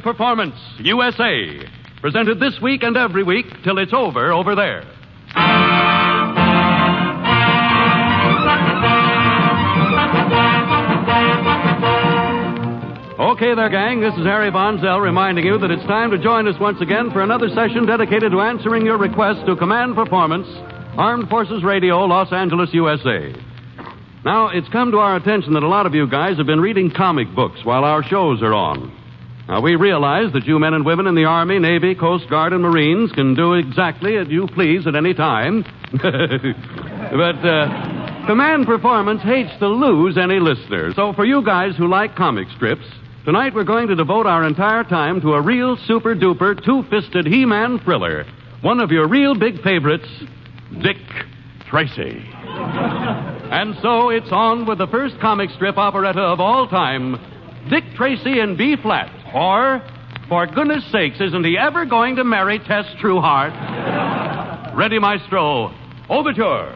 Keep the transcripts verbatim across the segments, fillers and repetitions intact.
Performance, U S A. Presented this week and every week till it's over over there. Okay there, gang. This is Harry Von Zell reminding you that it's time to join us once again for another session dedicated to answering your requests to Command Performance, Armed Forces Radio, Los Angeles, U S A. Now, it's come to our attention that a lot of you guys have been reading comic books while our shows are on. Now, we realize that you men and women in the Army, Navy, Coast Guard, and Marines can do exactly as you please at any time. But, uh, Command Performance hates to lose any listener. So for you guys who like comic strips, tonight we're going to devote our entire time to a real super-duper, two-fisted He-Man thriller. One of your real big favorites, Dick Tracy. And so it's on with the first comic strip operetta of all time, Dick Tracy in B-flat, or, for goodness sakes, isn't he ever going to marry Tess Trueheart? Ready, maestro. Overture.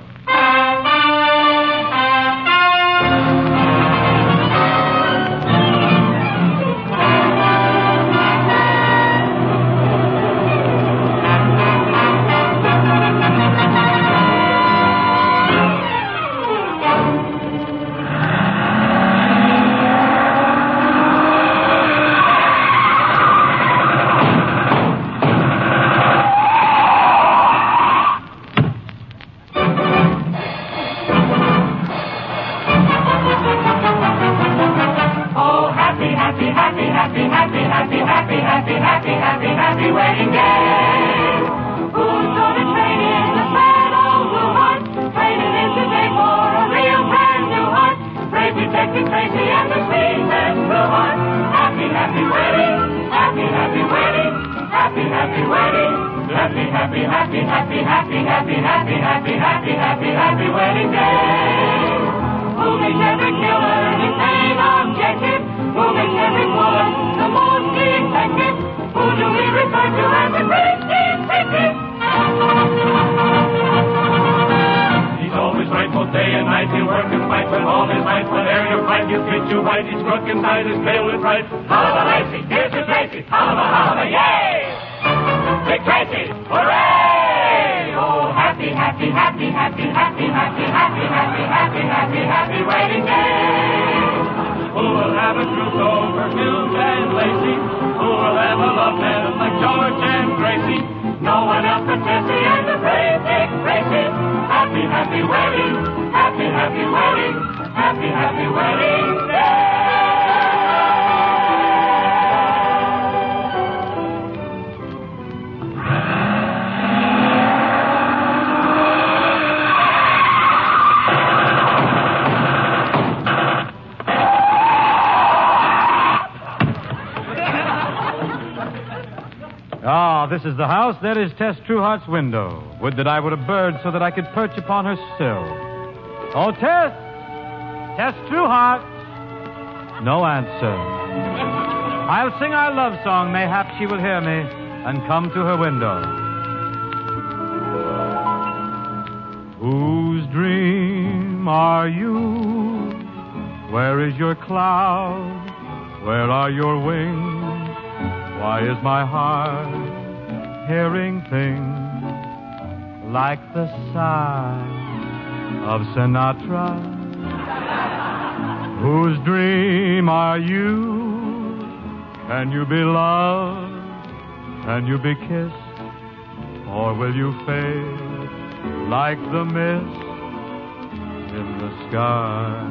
This is the house. That is Tess Trueheart's window. Would that I were a bird so that I could perch upon her sill. Oh, Tess! Tess Trueheart! No answer. I'll sing our love song. Mayhap she will hear me and come to her window. Whose dream are you? Where is your cloud? Where are your wings? Why is my heart hearing things like the sigh of Sinatra? Whose dream are you? Can you be loved? Can you be kissed? Or will you fade like the mist in the sky?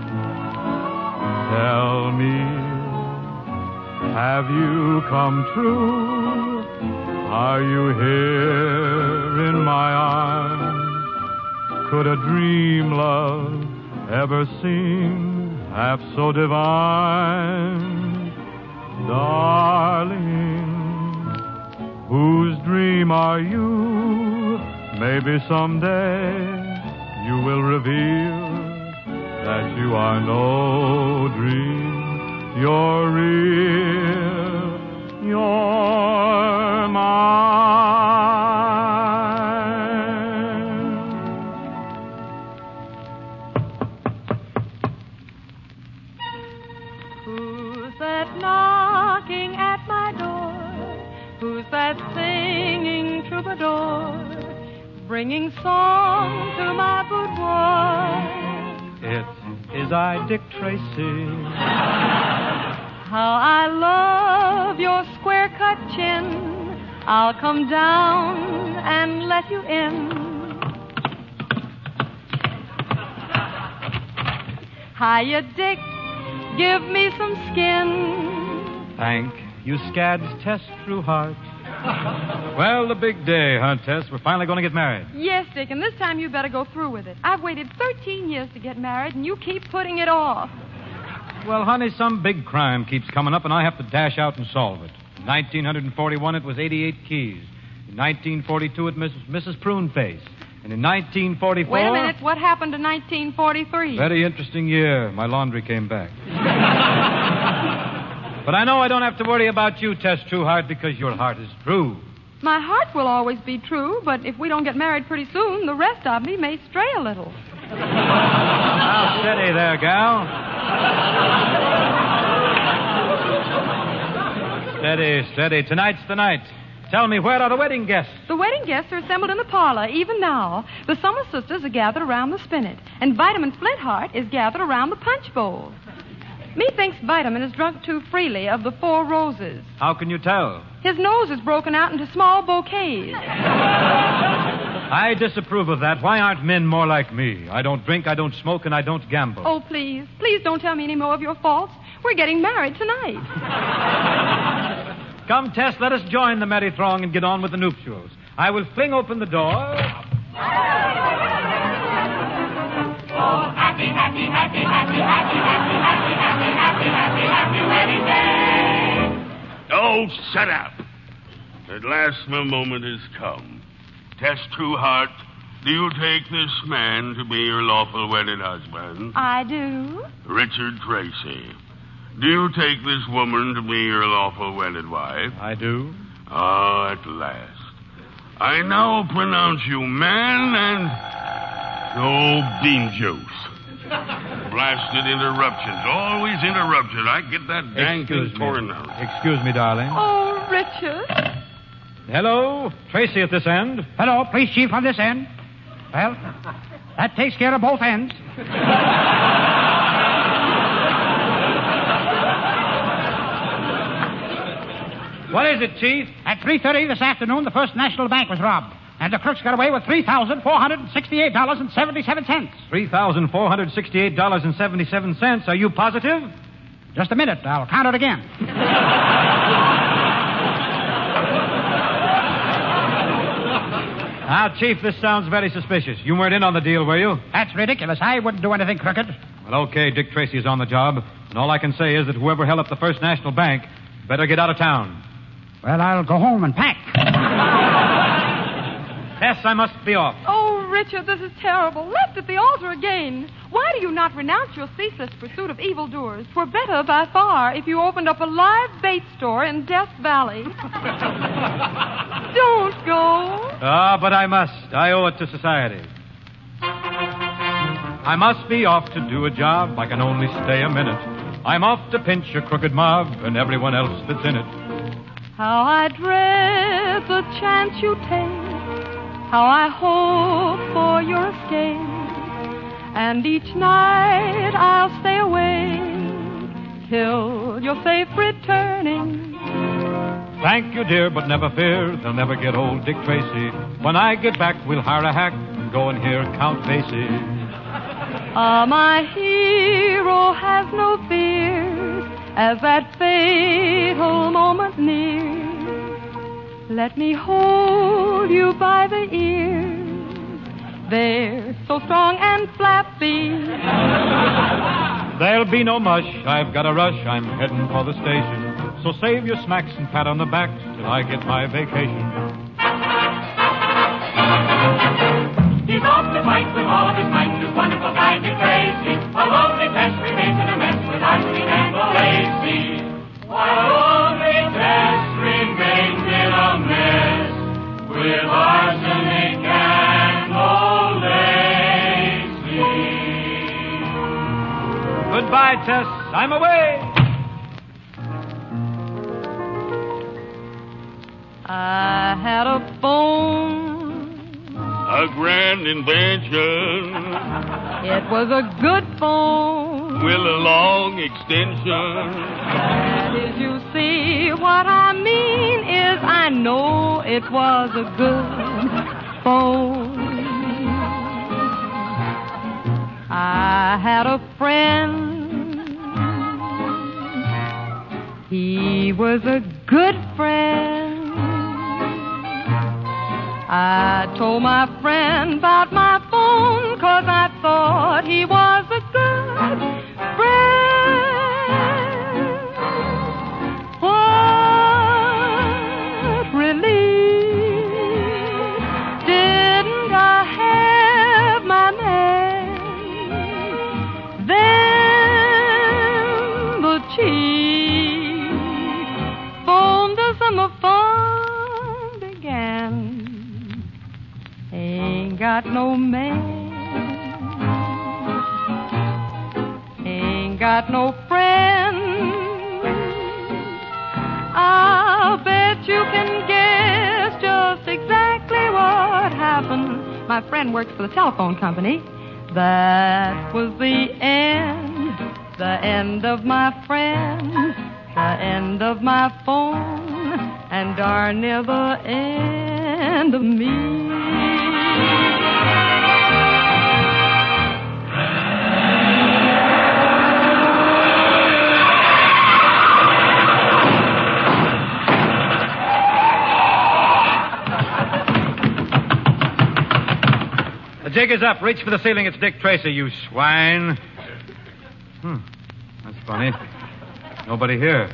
Tell me, have you come true? Are you here in my arms? Could a dream love ever seem half so divine? Darling, whose dream are you? Maybe someday you will reveal that you are no dream. You're real. You're mine. Who's that knocking at my door? singing song to my boudoir. It is I, Dick Tracy. How I love your square-cut chin. I'll come down and let you in. Hiya, Dick. Give me some skin. Thank you, Scads Test Trueheart. Well, the big day, huh, Tess? We're finally going to get married. Yes, Dick, and this time you better go through with it. I've waited thirteen years to get married, and you keep putting it off. Well, honey, some big crime keeps coming up, and I have to dash out and solve it. In nineteen forty-one, it was eighty-eight Keys. In nineteen forty-two, it was Missus Pruneface. And in nineteen forty-four... Wait a minute. What happened to nineteen forty-three? Very interesting year. My laundry came back. But I know I don't have to worry about you, Tess Trueheart, because your heart is true. My heart will always be true, but if we don't get married pretty soon, the rest of me may stray a little. Now, steady there, gal. Steady, steady. Tonight's the night. Tell me, where are the wedding guests? The wedding guests are assembled in the parlor, even now. The Summer Sisters are gathered around the spinet, and Vitamin Flintheart is gathered around the punch bowl. Methinks Vitamin has drunk too freely of the four roses. How can you tell? His nose is broken out into small bouquets. I disapprove of that. Why aren't men more like me? I don't drink, I don't smoke, and I don't gamble. Oh, please. Please don't tell me any more of your faults. We're getting married tonight. Come, Tess, let us join the merry throng and get on with the nuptials. I will fling open the door. Oh, happy, happy, happy, happy, happy, happy, happy, happy, happy, happy, happy wedding day. Oh, shut up. At last my moment has come. Tess Trueheart, do you take this man to be your lawful wedded husband? I do. Richard Tracy, do you take this woman to be your lawful wedded wife? I do. Ah, at last. I now pronounce you man and... Oh, bean juice. Blasted interruptions. Always interruptions. I get that dang Excuse thing me. torn out. Excuse me, darling. Oh, Richard. Hello, Tracy at this end. Hello, police chief on this end. Well, that takes care of both ends. What is it, Chief? At three thirty this afternoon, the First National Bank was robbed, and the crooks got away with three thousand four hundred sixty-eight dollars and seventy-seven cents. three thousand four hundred sixty-eight dollars and seventy-seven cents. Are you positive? Just a minute. I'll count it again. Now, Chief, this sounds very suspicious. You weren't in on the deal, were you? That's ridiculous. I wouldn't do anything crooked. Well, okay, Dick Tracy is on the job, and all I can say is that whoever held up the First National Bank better get out of town. Well, I'll go home and pack. Tess, I must be off. Oh, Richard, this is terrible. Left at the altar again. Why do you not renounce your ceaseless pursuit of evildoers? 'Twere better by far if you opened up a live bait store in Death Valley. Don't go. Ah, but I must. I owe it to society. I must be off to do a job. I can only stay a minute. I'm off to pinch a crooked mob and everyone else that's in it. How I dread the chance you take. How I hope for your escape. And each night I'll stay awake till you're safe returning. Thank you, dear, but never fear. They'll never get old, Dick Tracy. When I get back, we'll hire a hack and go and hear Count Basie. Ah, my hero has no fears as that fatal moment nears. Let me hold you by the ears. They're so strong and flappy. There'll be no mush. I've got a rush. I'm heading for the station. So save your smacks and pat on the back till I get my vacation. He's off to fight with all of his might. This wonderful guy, Dick Tracy. A lonely Tess remains in a mess with Archie and Lacy. While only Tess remains in a mess with arsenic and old Lacy. Goodbye, Tess. I'm away. I had a phone. A A grand invention It was a good phone. with a long extension. That is, you see, what I mean is I know it was a good phone. I had a friend. He was a good friend. I told my friend about my phone 'cause I thought he was a good friend. What relief didn't I have my man? Then the cheap phone, the summer fun began. Ain't got no man, ain't got no friend. I'll bet you can guess just exactly what happened. My friend works for the telephone company. That was the end, the end of my friend, the end of my phone, and darn near the end of me. The jig is up. Reach for the ceiling. It's Dick Tracy, you swine. Hmm. That's funny. Nobody here.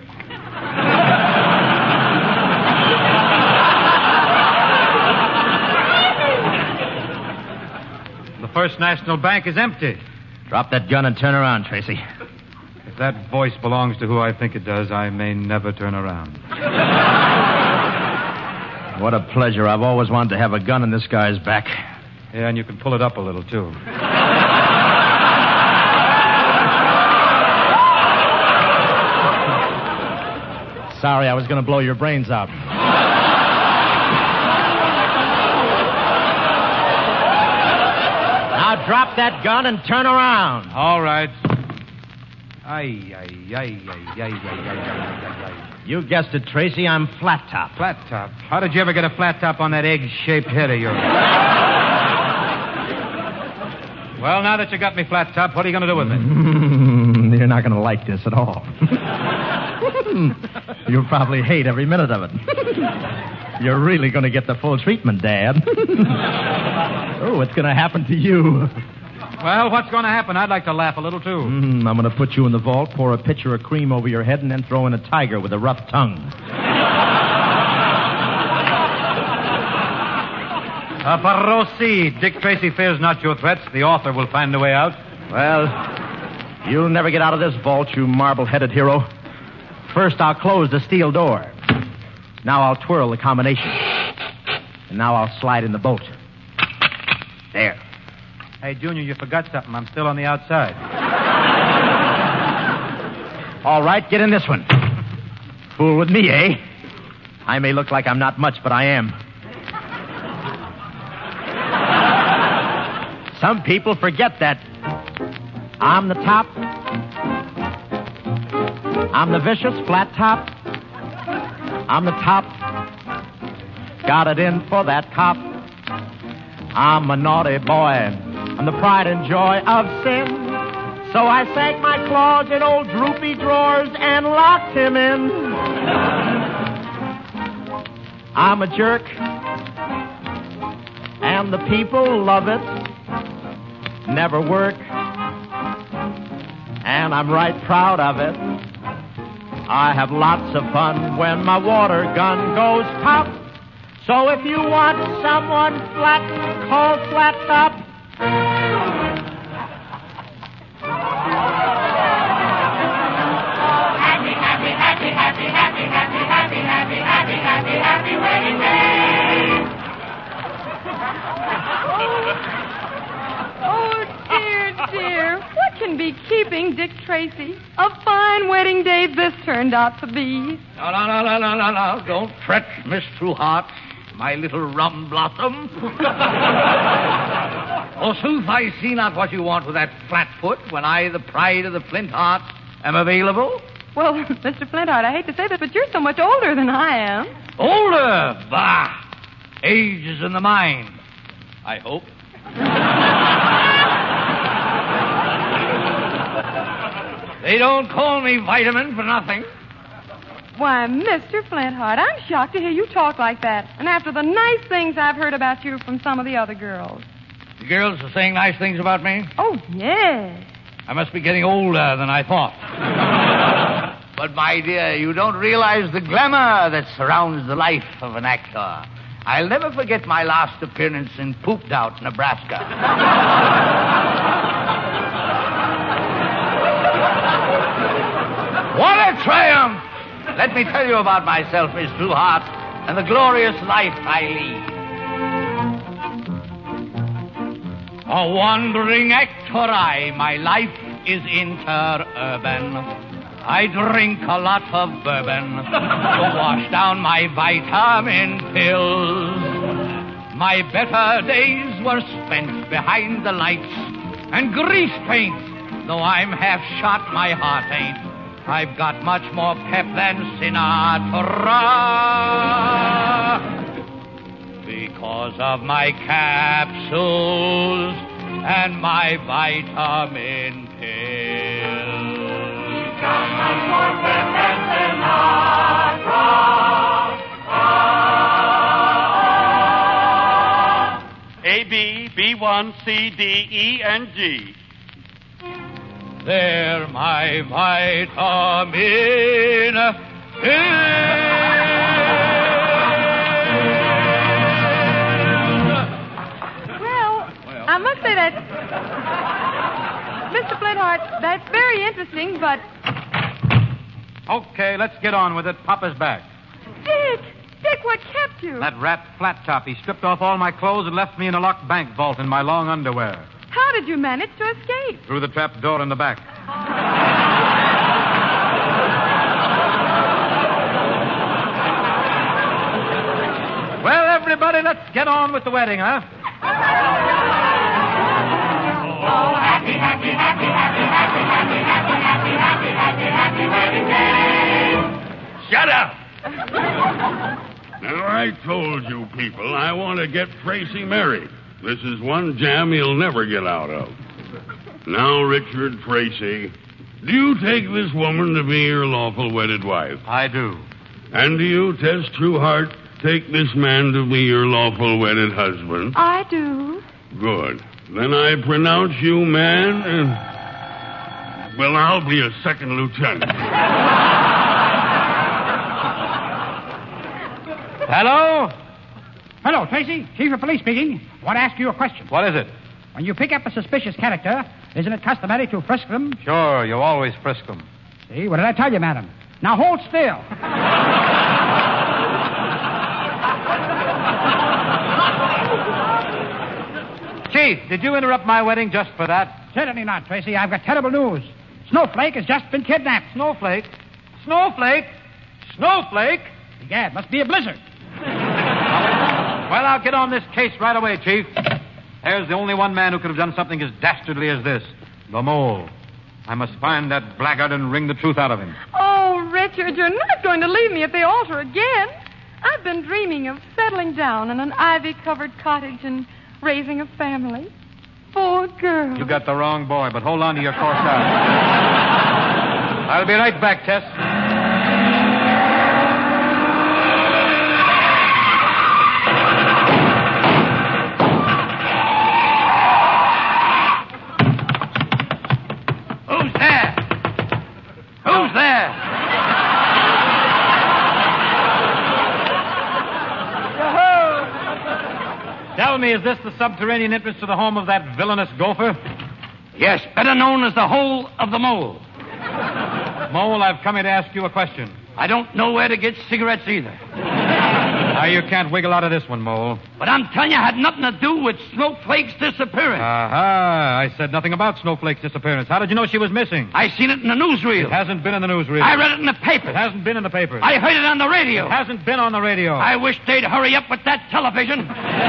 The First National Bank is empty. Drop that gun and turn around, Tracy. If that voice belongs to who I think it does, I may never turn around. What a pleasure. I've always wanted to have a gun in this guy's back. Yeah, and you can pull it up a little, too. Sorry, I was going to blow your brains out. Now drop that gun and turn around. All right. Ay, ay, ay, ay, ay, ay, ay, ay, ay. You guessed it, Tracy. I'm flat top. Flat top? How did you ever get a flat top on that egg-shaped head of yours? Well, now that you got me flat top, what are you going to do with it? You're not going to like this at all. You'll probably hate every minute of it. You're really going to get the full treatment, Dad. Oh, what's going to happen to you? Well, what's going to happen? I'd like to laugh a little, too. Mm, I'm going to put you in the vault, pour a pitcher of cream over your head, and then throw in a tiger with a rough tongue. Uh, Parossi, Dick Tracy fears not your threats. The author will find a way out. Well, you'll never get out of this vault, you marble-headed hero. First, I'll close the steel door. Now I'll twirl the combination. And now I'll slide in the bolt. There. Hey, Junior, you forgot something. I'm still on the outside. All right, get in this one. Fool with me, eh? I may look like I'm not much, but I am. Some people forget that. I'm the top. I'm the vicious flat top. I'm the top. Got it in for that cop. I'm a naughty boy. I'm the pride and joy of sin. So I sank my claws in old droopy drawers and locked him in. I'm a jerk. And the people love it. Never work. And I'm right proud of it. I have lots of fun when my water gun goes pop. So if you want someone flat, call Flat Top. Happy, happy, happy, happy, happy, happy, happy, happy, happy, happy, happy wedding day. Oh, dear, dear. What can be keeping Dick Tracy? A fine wedding day this turned out to be. No, no, no, no, no, no, no. Don't fret, Miss Trueheart. my little rum blossom. Forsooth, I see not what you want with that flat foot when I, the pride of the Flint Heart, am available. Well, Mister Flintheart, I hate to say this, but you're so much older than I am. Older? Bah! Age is in the mind, I hope. They don't call me Vitamin for nothing. Why, Mister Flintheart, I'm shocked to hear you talk like that. And after the nice things I've heard about you from some of the other girls. The girls are saying nice things about me? Oh, yes. I must be getting older than I thought. But, my dear, you don't realize the glamour that surrounds the life of an actor. I'll never forget my last appearance in Pooped Out, Nebraska. What a triumph! Let me tell you about myself, Miss Trueheart, and the glorious life I lead. A wandering actor I, my life is interurban. I drink a lot of bourbon to wash down my vitamin pills. My better days were spent behind the lights and grease paint. Though I'm half shot, my heart ain't. I've got much more pep than Sinatra because of my capsules and my vitamin pills. He's got much more pep than Sinatra. A, B, B one, C, D, E, and G. They're my vitamin pills. Well, I must say that, Mister Flintheart, that's very interesting, but... Okay, let's get on with it. Papa's back. Dick! Dick, what kept you? That rat Flat Top. He stripped off all my clothes and left me in a locked bank vault in my long underwear. How did you manage to escape? Through the trap door in the back. Well, everybody, let's get on with the wedding, huh? Oh, happy, happy, happy, happy, happy, happy, happy, happy, happy, happy, happy wedding day. Shut up! Now, I told you people I want to get Tracy married. This is one jam he'll never get out of. Now, Richard Tracy, do you take this woman to be your lawful wedded wife? I do. And do you, Tess Trueheart, take this man to be your lawful wedded husband? I do. Good. Then I pronounce you man and... Well, I'll be a second lieutenant. Hello? Hello, Tracy. Chief of Police speaking. I want to ask you a question. What is it? When you pick up a suspicious character, isn't it customary to frisk them? Sure, you always frisk them. See, what did I tell you, madam? Now hold still. Chief, did you interrupt my wedding just for that? Certainly not, Tracy. I've got terrible news. Snowflake has just been kidnapped. Snowflake? Snowflake? Snowflake? Yeah, it must be a blizzard. Well, I'll get on this case right away, Chief. There's the only one man who could have done something as dastardly as this. The mole. I must find that blackguard and wring the truth out of him. Oh, Richard, you're not going to leave me at the altar again. I've been dreaming of settling down in an ivy-covered cottage and raising a family. Four girls. You got the wrong boy, but hold on to your corsage. I'll be right back, Tess. Who's there? Who's there? Tell me, is this the subterranean entrance to the home of that villainous gopher? Yes, better known as the Hole of the Mole. Mole, I've come here to ask you a question. I don't know where to get cigarettes either. Now, you can't wiggle out of this one, Mole. But I'm telling you, it had nothing to do with Snowflake's disappearance. Aha. I said nothing about Snowflake's disappearance. How did you know she was missing? I seen it in the newsreel. It hasn't been in the newsreel. I read it in the paper. It hasn't been in the papers. I heard it on the radio. It hasn't been on the radio. I wish they'd hurry up with that television.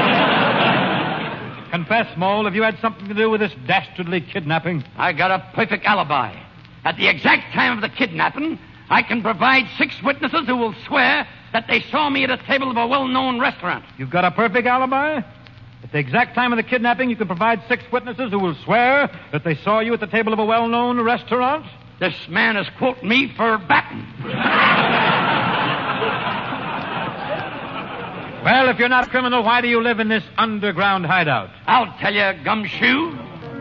Confess, Mole, have you had something to do with this dastardly kidnapping? I got a perfect alibi. At the exact time of the kidnapping, I can provide six witnesses who will swear that they saw me at a table of a well-known restaurant. You've got a perfect alibi? At the exact time of the kidnapping, you can provide six witnesses who will swear that they saw you at the table of a well-known restaurant? This man is quoting me for batting. Well, if you're not a criminal, why do you live in this underground hideout? I'll tell you, Gumshoe.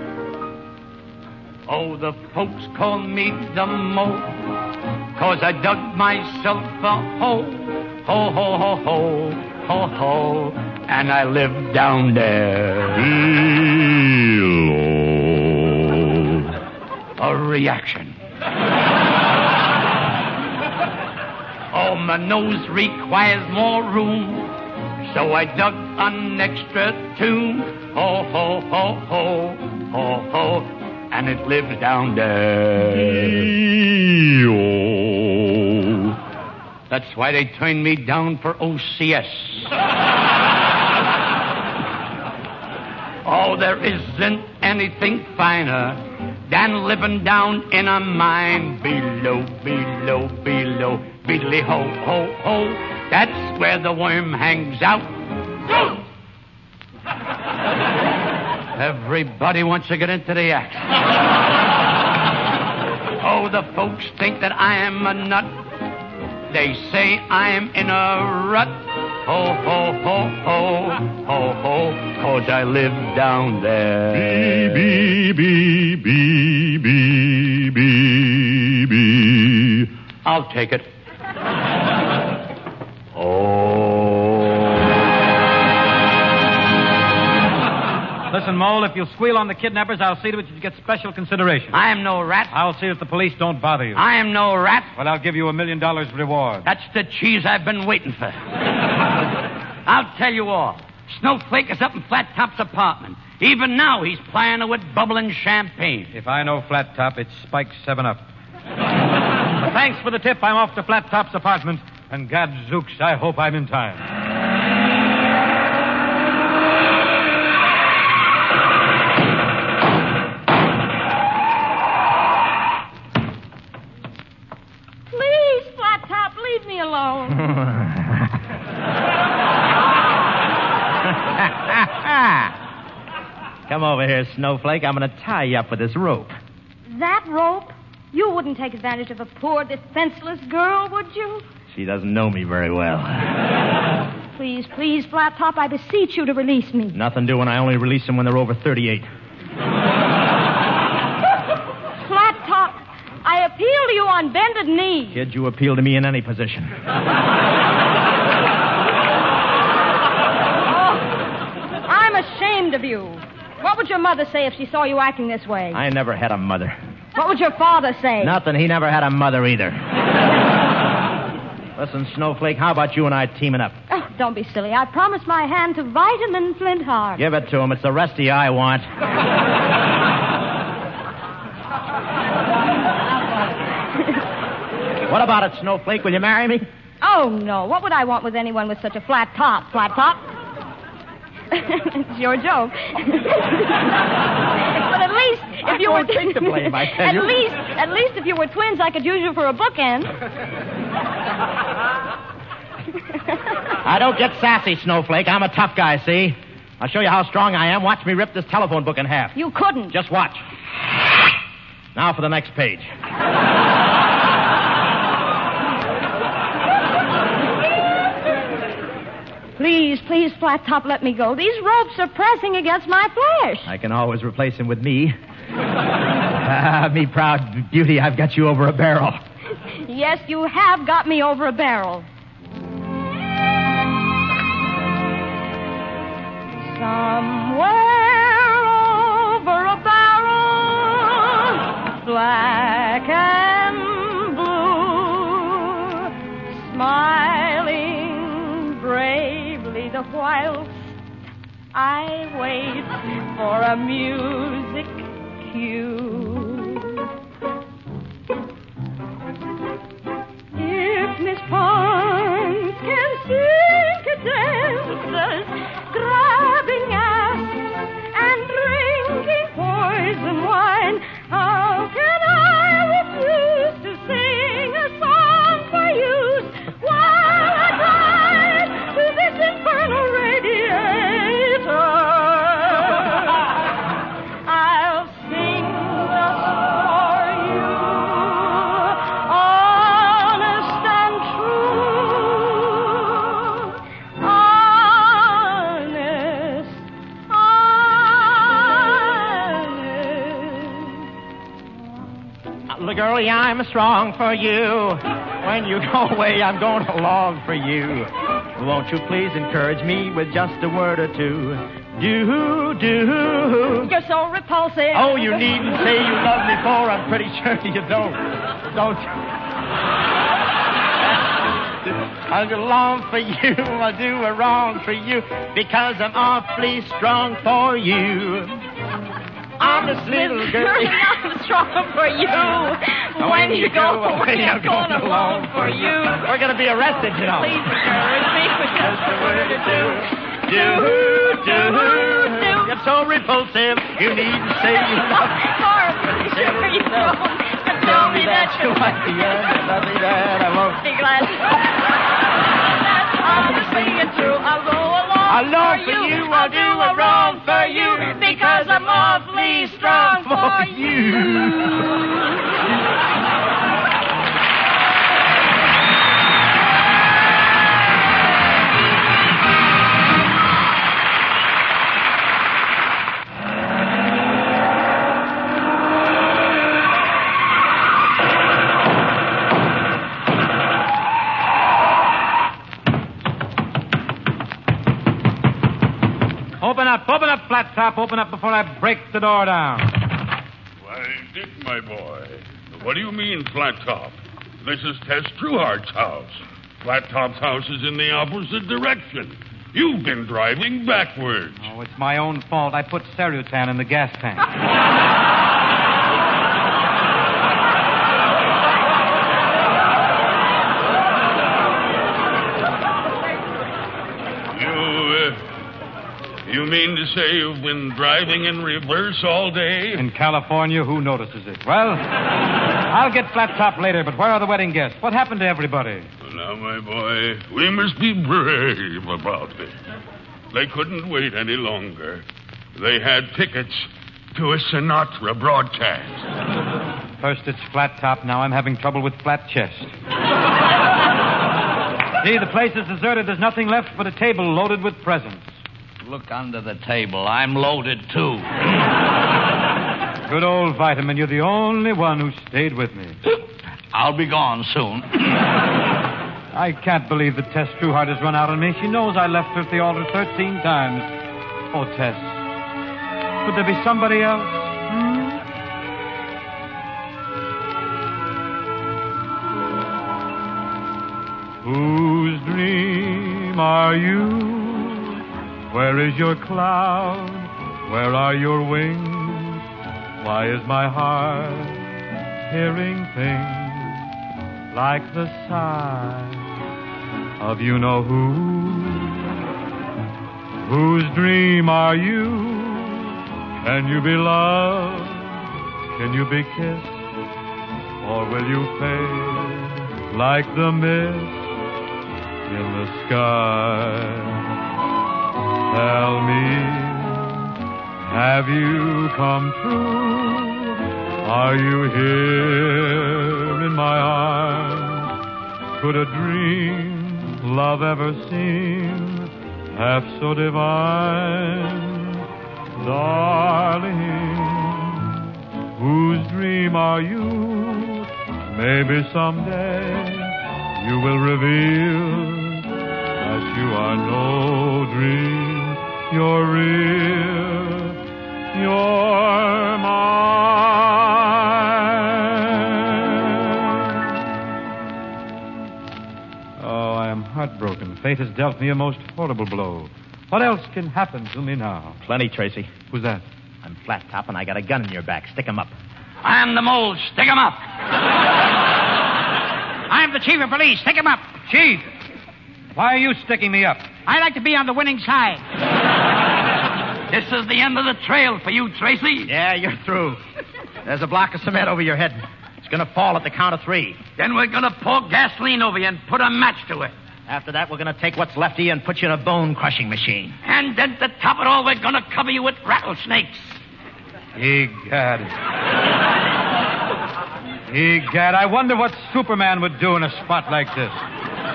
Oh, the folks call me the Mole, 'cause I dug myself a hole. Ho, ho, ho, ho, ho, ho, and I live down there. Below. A reaction. Oh, my nose requires more room, so I dug an extra two. Ho, ho, ho, ho, ho, ho, and it lives down there. Below. That's why they turned me down for O C S. Oh, there isn't anything finer than living down in a mine. Below, below, below, beedly ho, ho, ho. That's where the worm hangs out. Everybody wants to get into the act. Oh, the folks think that I am a nut. They say I'm in a rut. Ho, ho, ho, ho, ho, ho, 'cause I live down there. Bee, bee, bee, bee, bee, bee. I'll take it. Listen, Mole, if you'll squeal on the kidnappers, I'll see to it you get special consideration. I am no rat. I'll see that the police don't bother you. I am no rat. Well, I'll give you a million dollars reward. That's the cheese I've been waiting for. I'll tell you all. Snowflake is up in Flat Top's apartment. Even now, he's plying with bubbling champagne. If I know Flat Top, it's Spike seven up. Thanks for the tip. I'm off to Flat Top's apartment. And gadzooks, I hope I'm in time. Leave me alone. Come over here, Snowflake. I'm going to tie you up with this rope. That rope? You wouldn't take advantage of a poor, defenseless girl, would you? She doesn't know me very well. Please, please, Flat Top, I beseech you to release me. Nothing doing. I only release them when they're over thirty-eight. Flat Top, I appeal to you on bended knee. Kid, you appeal to me in any position. Oh, I'm ashamed of you. What would your mother say if she saw you acting this way? I never had a mother. What would your father say? Nothing. He never had a mother either. Listen, Snowflake, how about you and I teaming up? Oh, don't be silly. I promised my hand to Vitamin Flintheart. Give it to him. It's the rest of you I want. What about it, Snowflake? Will you marry me? Oh, no. What would I want with anyone with such a flat top? Flat top? It's your joke. But at least if you I were... don't take the blame, I tell at you. least, at least if you were twins, I could use you for a bookend. I don't get sassy, Snowflake. I'm a tough guy, see? I'll show you how strong I am. Watch me rip this telephone book in half. You couldn't. Just watch. Now for the next page. Please, please, Flat Top, let me go. These ropes are pressing against my flesh. I can always replace him with me. Ah, me proud beauty, I've got you over a barrel. Yes, you have got me over a barrel. Somewhere over a barrel, black and blue, smiling, brave. whilst I wait for a music cue. If Miss Pond can sing cadences, grabbing ass and drinking poison wine, how can I refuse to sing a song for use while I drive to this infernal radiator? I'll sing this for you, honest and true, honest, honest. Look, girlie, I'm strong for you. When you go away, I'm going to long for you. Won't you please encourage me with just a word or two? Do, do. You're so repulsive. Oh, you needn't say you love me, for I'm pretty sure you don't. Don't. I'll go long for you, I'll do a wrong for you, because I'm awfully strong for you. Honest little girl. I'm strong for you. When, when you, you go, go away, I'm going to long for you. We're going to be arrested, you know. Please encourage me with just a word or two. Do, do, do. You're so repulsive, you needn't say you love me. I'm pretty sure you don't. But tell me that you like the end, tell me that I won't. Be glad to that's honestly and true. I'll go along I'll love for you. you. I'll do a wrong for you, because I'm awfully strong for you. Open up, open up, Flat Top. Open up before I break the door down. Why, Dick, my boy. What do you mean, Flat Top? This is Tess Trueheart's house. Flat Top's house is in the opposite direction. You've been driving backwards. Oh, it's my own fault. I put Cerutan in the gas tank. You mean to say you've been driving in reverse all day? In California, who notices it? Well, I'll get Flat Top later, but where are the wedding guests? What happened to everybody? Well, now, my boy, we must be brave about this. They couldn't wait any longer. They had tickets to a Sinatra broadcast. First it's Flat Top, now I'm having trouble with Flat Chest. See, the place is deserted. There's nothing left but a table loaded with presents. Look under the table. I'm loaded, too. Good old Vitamin. You're the only one who stayed with me. I'll be gone soon. I can't believe that Tess Trueheart has run out on me. She knows I left her at the altar thirteen times. Oh, Tess. Could there be somebody else? Hmm? Whose dream are you? Where is your cloud? Where are your wings? Why is my heart hearing things like the sigh of you know who? Whose dream are you? Can you be loved? Can you be kissed? Or will you fade like the mist in the sky? Tell me, have you come true? Are you here in my arms? Could a dream love ever seem half so divine? Darling, whose dream are you? Maybe someday you will reveal that you are no dream. You're real, you're mine. Oh, I am heartbroken. Fate has dealt me a most horrible blow. What else can happen to me now? Plenty, Tracy. Who's that? I'm Flat Top, and I got a gun in your back. Stick 'em up. I'm the mole. Stick him up. I'm the chief of police. Stick him up. Chief, why are you sticking me up? I like to be on the winning side. This is the end of the trail for you, Tracy. Yeah, you're through. There's a block of cement over your head. It's going to fall at the count of three. Then we're going to pour gasoline over you and put a match to it. After that, we're going to take what's left of you and put you in a bone-crushing machine. And then to top it all, we're going to cover you with rattlesnakes. Egad. Egad, I wonder what Superman would do in a spot like this. Oh,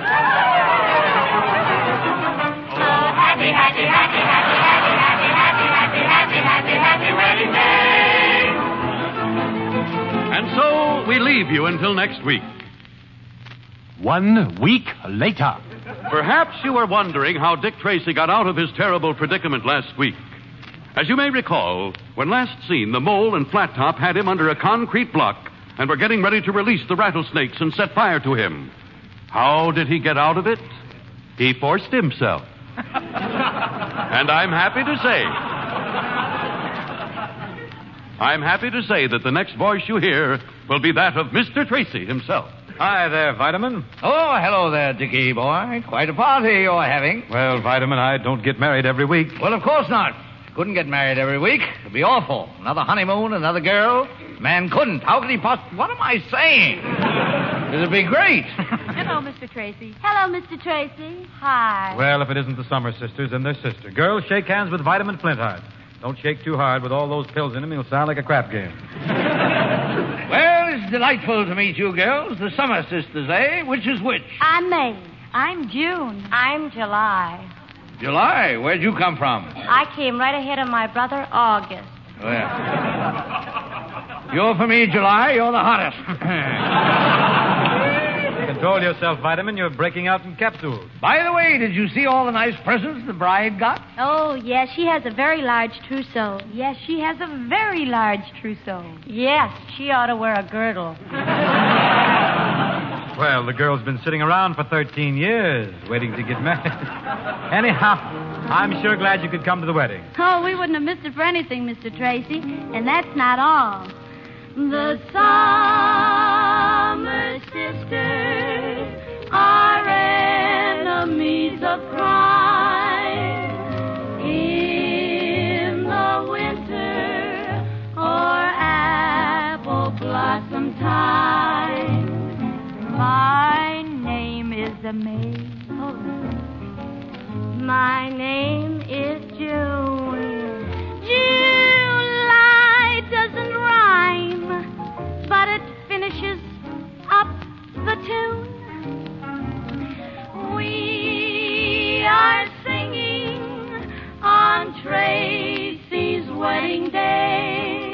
happy, happy, happy, happy, happy, happy, happy, happy, happy, happy, happy wedding day. And so we leave you until next week. One week later. Perhaps you are wondering how Dick Tracy got out of his terrible predicament last week. As you may recall, when last seen, the Mole and Flat Top had him under a concrete block and were getting ready to release the rattlesnakes and set fire to him. How did he get out of it? He forced himself. And I'm happy to say... I'm happy to say that the next voice you hear will be that of Mister Tracy himself. Hi there, Vitamin. Oh, hello there, Dickie boy. Quite a party you're having. Well, Vitamin, I don't get married every week. Well, of course not. Couldn't get married every week. It'd be awful. Another honeymoon, another girl. Man couldn't. How could he possibly... What am I saying? It'd be great. Hello, Mister Tracy. Hello, Mister Tracy. Hi. Well, if it isn't the Summer Sisters and their sister. Girls, shake hands with Vitamin Flintheart. Don't shake too hard. With all those pills in him, he'll sound like a crap game. Well, it's delightful to meet you girls. The Summer Sisters, eh? Which is which? I'm May. I'm June. I'm July. July? Where'd you come from? I came right ahead of my brother, August. Well, you're for me, July. You're the hottest. Control yourself, Vitamin. You're breaking out in capsules. By the way, did you see all the nice presents the bride got? Oh, yes, she has a very large trousseau. Yes, she has a very large trousseau. Yes, she ought to wear a girdle. Well, the girl's been sitting around for thirteen years, waiting to get married. Anyhow, I'm sure glad you could come to the wedding. Oh, we wouldn't have missed it for anything, Mister Tracy. And that's not all. The Summer Sisters are enemies of crime. In the winter or apple blossom time. My name is a May. Oh. My name is June. July doesn't rhyme, but it finishes up the tune. We are singing on Tracy's wedding day.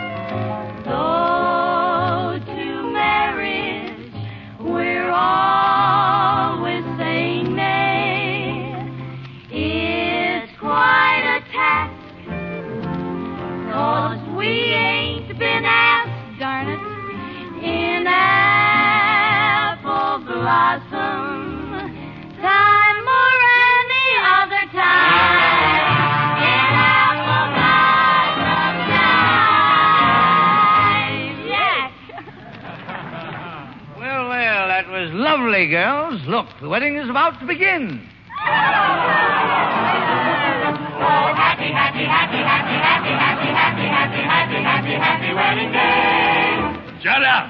Though to marriage we're always saying nay, it's quite a task, 'cause we ain't been asked, darn it, in apple blossom time or any other time. In apple blossom time. Yes. Well, well, that was lovely, girls. Look, the wedding is about to begin. Oh, happy, happy, happy, happy, happy, happy, happy, happy, happy, happy, happy wedding day. Shut up!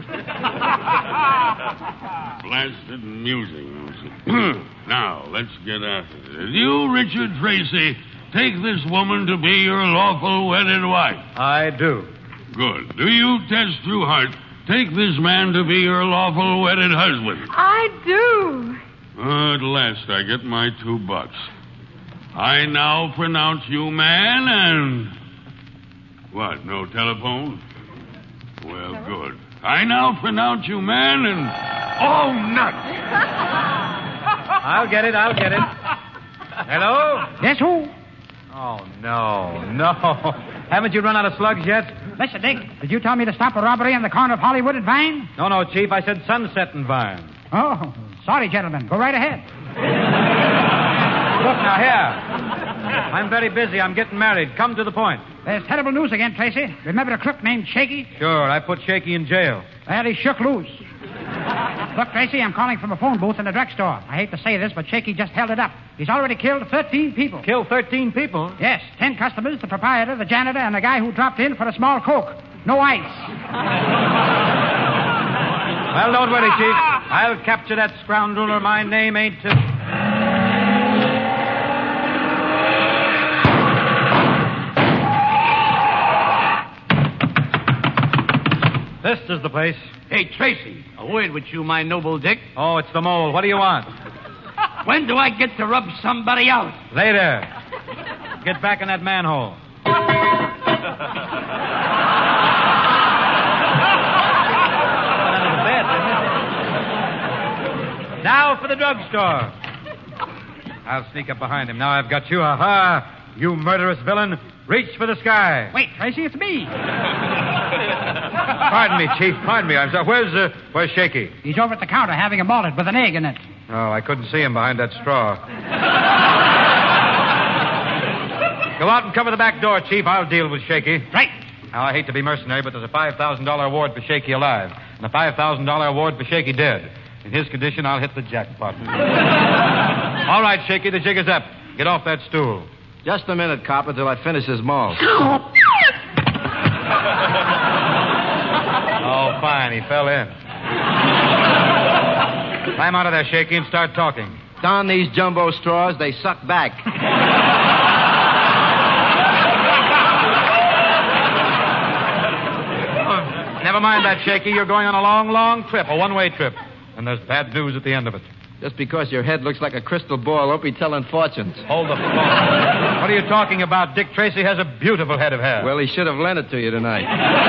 Blasted music. Now, let's get after it. You, Richard Tracy, take this woman to be your lawful wedded wife. I do. Good. Do you, Tess Trueheart, take this man to be your lawful wedded husband? I do. Oh, at last I get my two bucks. I now pronounce you man and... What, no telephone? Well, good. I now pronounce you man and... Oh, nuts! I'll get it, I'll get it. Hello? Yes, who? Oh, no, no. Haven't you run out of slugs yet? Listen, Dick, did you tell me to stop a robbery on the corner of Hollywood and Vine? No, no, Chief, I said Sunset and Vine. Oh, sorry, gentlemen. Go right ahead. Look, now, here. I'm very busy. I'm getting married. Come to the point. There's terrible news again, Tracy. Remember a crook named Shaky? Sure, I put Shaky in jail. Well, he shook loose. Look, Tracy, I'm calling from a phone booth in the drugstore. I hate to say this, but Shaky just held it up. He's already killed thirteen people. Killed thirteen people? Yes, ten customers, the proprietor, the janitor, and the guy who dropped in for a small Coke. No ice. Well, don't worry, Chief. I'll capture that scoundrel, or my name ain't... Uh... This is the place. Hey, Tracy, a word with you, my noble Dick. Oh, it's the mole. What do you want? When do I get to rub somebody out? Later. Get back in that manhole. Now for the drugstore. I'll sneak up behind him. Now I've got you. Aha! You murderous villain. Reach for the sky. Wait, Tracy, it's me. Pardon me, Chief. Pardon me. I'm sorry. Where's, uh, where's Shaky? He's over at the counter having a malted with an egg in it. Oh, I couldn't see him behind that straw. Go out and cover the back door, Chief. I'll deal with Shaky. Right. Now, I hate to be mercenary, but there's a five thousand dollars award for Shaky alive and a five thousand dollars award for Shaky dead. In his condition, I'll hit the jackpot. All right, Shaky, the jig is up. Get off that stool. Just a minute, copper, till I finish his malt. Oh, fine. He fell in. Climb out of there, Shaky, and start talking. Don these jumbo straws, they suck back. Oh, never mind that, Shaky. You're going on a long, long trip, a one-way trip. And there's bad news at the end of it. Just because your head looks like a crystal ball, won't be telling fortunes. Hold the phone. What are you talking about? Dick Tracy has a beautiful head of hair. Well, he should have lent it to you tonight.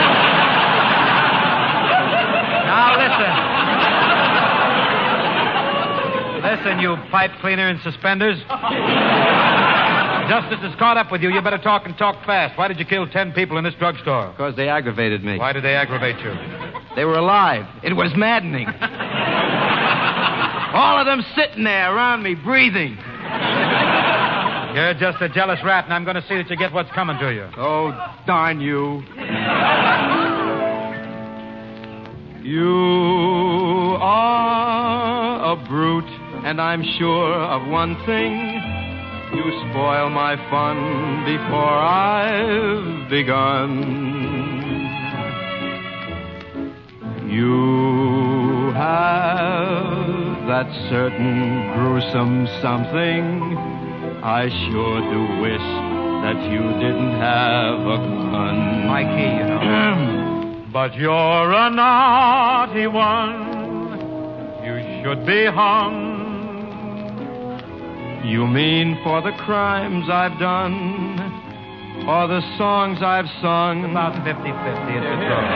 Now, listen. Listen, you pipe cleaner in suspenders. Justice has caught up with you. You better talk and talk fast. Why did you kill ten people in this drugstore? Because they aggravated me. Why did they aggravate you? They were alive. It was maddening. All of them sitting there around me, breathing. You're just a jealous rat, and I'm going to see that you get what's coming to you. Oh, darn you. You are a brute, and I'm sure of one thing. You spoil my fun before I've begun. You have that certain gruesome something. I sure do wish that you didn't have a gun. My key, you know. But you're a naughty one. You should be hung. You mean for the crimes I've done, or the songs I've sung? About fifty-fifty, it's a joke.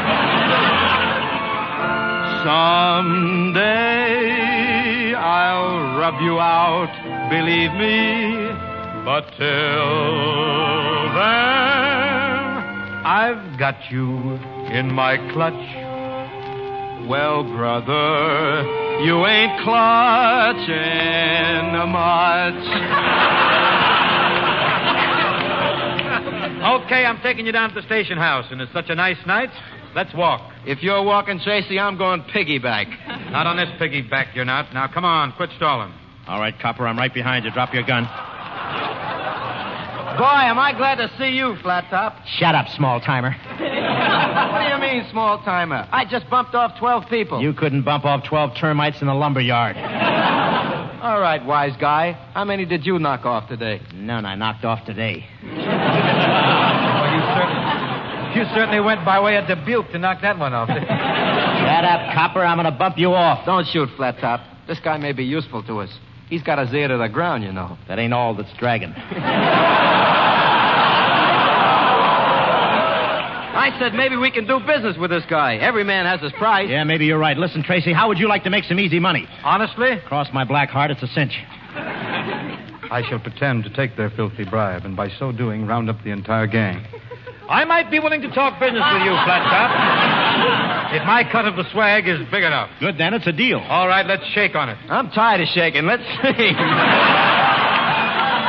Someday I'll rub you out, believe me. But till then, I've got you in my clutch. Well, brother, you ain't clutching much. Okay, I'm taking you down to the station house, and it's such a nice night. Let's walk. If you're walking, Tracy, I'm going piggyback. Not on this piggyback, you're not. Now, come on, quit stalling. All right, Copper, I'm right behind you. Drop your gun. Boy, am I glad to see you, Flat Top. Shut up, small-timer. What do you mean, small-timer? I just bumped off twelve people. You couldn't bump off twelve termites in the lumber yard. All right, wise guy. How many did you knock off today? None I knocked off today. Well, you certainly, you certainly went by way of Dubuque to knock that one off. Shut up, Copper. I'm going to bump you off. Don't shoot, Flat Top. This guy may be useful to us. He's got his ear to the ground, you know. That ain't all that's dragging. I said maybe we can do business with this guy. Every man has his price. Yeah, maybe you're right. Listen, Tracy, how would you like to make some easy money? Honestly? Cross my black heart, it's a cinch. I shall pretend to take their filthy bribe, and by so doing, round up the entire gang. I might be willing to talk business with you, Flat Top. If my cut of the swag is big enough. Good, then. It's a deal. All right, let's shake on it. I'm tired of shaking. Let's see.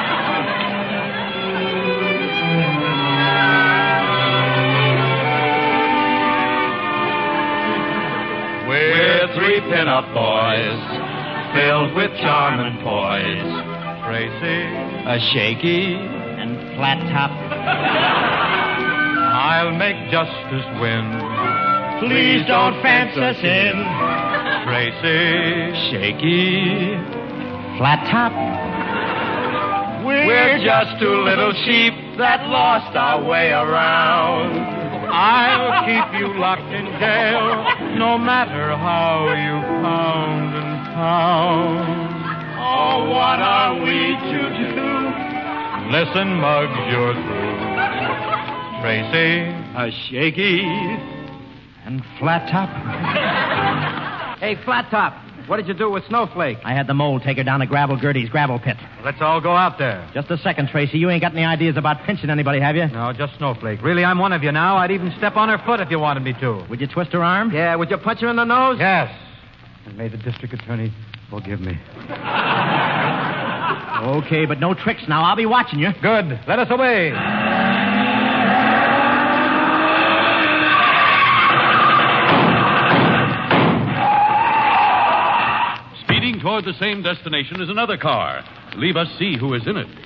pin-up boys, filled with charm and poise. Tracy, A shaky and flat top. I'll make justice win. Please don't fence us in. Tracy, Shaky, flat top. We're, We're just two little sheep that lost our way around. I'll keep you locked in jail, no matter how you pound and pound. Oh, what are we to do? Listen, Muggs, you're through. Tracy, A shaky and flat top. Hey, Flat Top, what did you do with Snowflake? I had the mole take her down to Gravel Gertie's gravel pit. let's all go out there. Just a second, Tracy. You ain't got any ideas about pinching anybody, have you? No, just Snowflake. Really, I'm one of you now. I'd even step on her foot if you wanted me to. Would you twist her arm? Yeah, would you punch her in the nose? Yes. And may the district attorney forgive me. Okay, but no tricks now. I'll be watching you. Good. Let us away. Speeding toward the same destination is another car. Leave us see who is in it.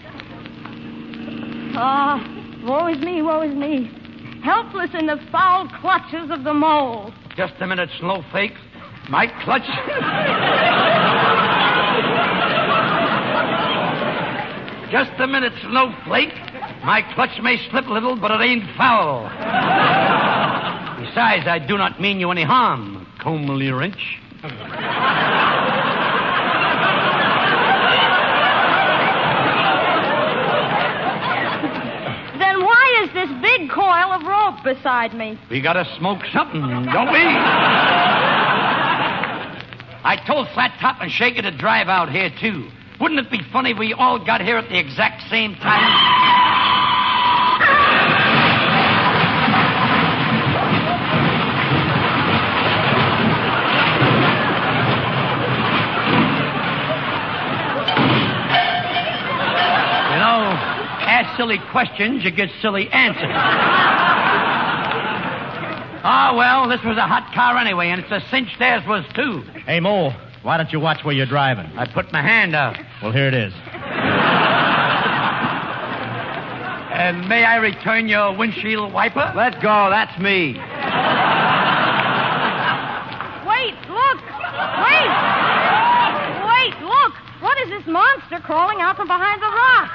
Ah, woe is me, woe is me. Helpless in the foul clutches of the mole. Just a minute, Snowflake. My clutch. Just a minute, Snowflake. My clutch may slip a little, but it ain't foul. Besides, I do not mean you any harm, comely wrench. Then why is this big coil of rope beside me? We gotta smoke something, don't we? I told Flat Top and Shaker to drive out here, too. Wouldn't it be funny if we all got here at the exact same time? You know, ask silly questions, you get silly answers. Ah, well, this was a hot car anyway, and it's a cinch theirs was, too. Hey, Mole, why don't you watch where you're driving? I put my hand out. Well, here it is. And may I return your windshield wiper? Let go, that's me. Wait, look! Wait! Wait, look! What is this monster crawling out from behind the rock?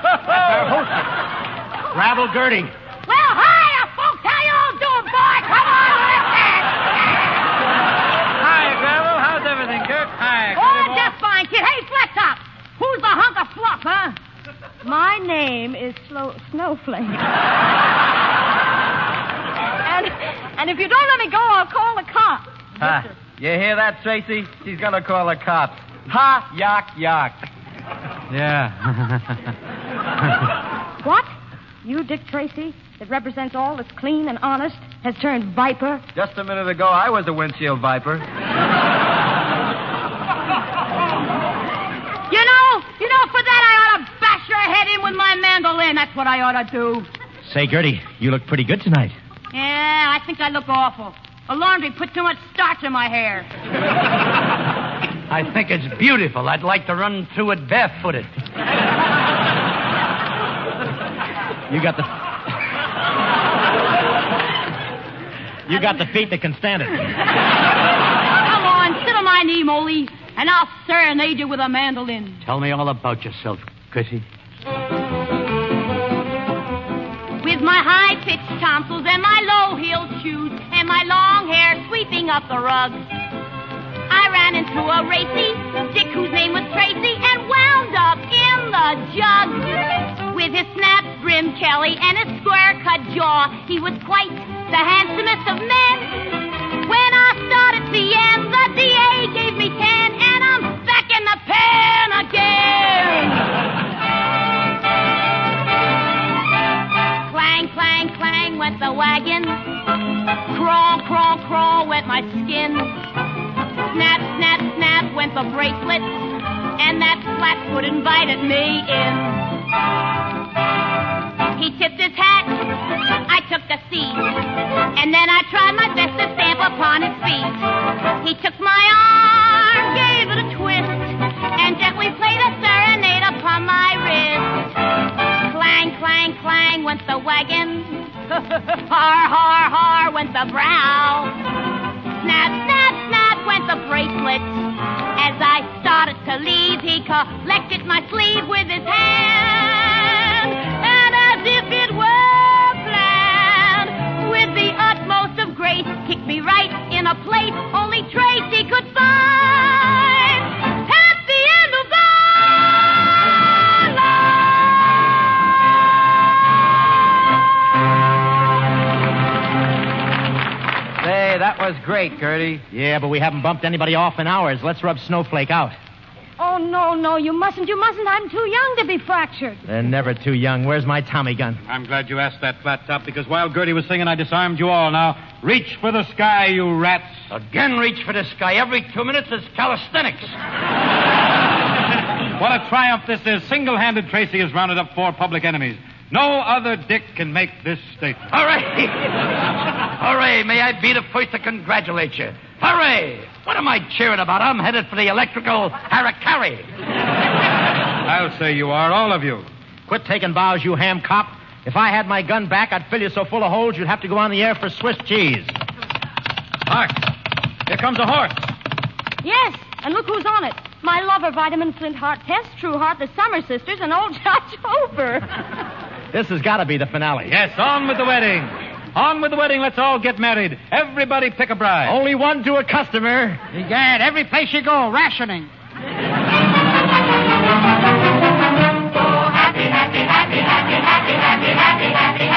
Gravel Gertie. Well, hiya, folks! How you all doing, boy? Come on, listen! Hi, Gravel. How's everything, Kurt? Hi. Oh, just fine, kid. Hey, Flat Top, who's the hunk of fluff, huh? My name is Slow Snowflake. and and if you don't let me go, I'll call the cops. Ha, you hear that, Tracy? She's gonna call the cops. Ha, yak, yak. Yeah. What? You, Dick Tracy, that represents all that's clean and honest, has turned viper? Just a minute ago, I was a windshield viper. You know, you know, for that I ought to bash your head in with my mandolin. That's what I ought to do. Say, Gertie, you look pretty good tonight. Yeah, I think I look awful. The laundry put too much starch in my hair. I think it's beautiful. I'd like to run through it barefooted. You got the... You got the feet that can stand it. Come on, sit on my knee, Molly, and I'll serenade you with a mandolin. Tell me all about yourself, Chrissy. With my high-pitched tonsils and my low-heeled shoes and my long hair sweeping up the rug, I ran into a racy Dick whose name was Tracy and wound up in the jug. With his snap-brimmed Kelly and his square-cut jaw, he was quite the handsomest of men. When I started the end, the D A gave me ten, and I'm back in the pen again. Clang, clang, clang went the wagon. Crawl, crawl, crawl went my skin. Snap, snap, snap went the bracelet, and that flatfoot invited me in. He tipped his hat, I took a seat. And then I tried my best to stamp upon his feet. He took my arm, gave it a twist, and gently played a serenade upon my wrist. Clang, clang, clang went the wagon. Har, har, har went the brow. Snap, snap, snap went the bracelet. As I started to leave, he collected my sleeve with his hand. And as if it were planned, with the utmost of grace, kicked me right in a place only Tracy could find. At the end of the Say, that was great, Gertie. Yeah, but we haven't bumped anybody off in hours. Let's rub Snowflake out. Oh, no, no, you mustn't. You mustn't. I'm too young to be fractured. They're never too young. Where's my Tommy gun? I'm glad you asked that, Flat Top, because while Gertie was singing, I disarmed you all. Now, reach for the sky, you rats. Again, reach for the sky. Every two minutes is calisthenics. What a triumph this is. Single-handed, Tracy has rounded up four public enemies. No other dick can make this statement. Hooray! Hooray! May I be the first to congratulate you. Hooray! What am I cheering about? I'm headed for the electrical Harakiri. I'll say you are, all of you. Quit taking bows, you ham cop. If I had my gun back, I'd fill you so full of holes you'd have to go on the air for Swiss cheese. Hark! Here comes a horse. Yes, and look who's on it. My lover, Vitamin Flintheart, Tess Trueheart, the Summer Sisters, and old Judge Hoover. This has got to be the finale. Yes, on with the wedding. On with the wedding. Let's all get married. Everybody pick a bride. Only one to a customer. Egad, every place you go, rationing. Oh, happy, happy, happy, happy, happy, happy, happy, happy, happy.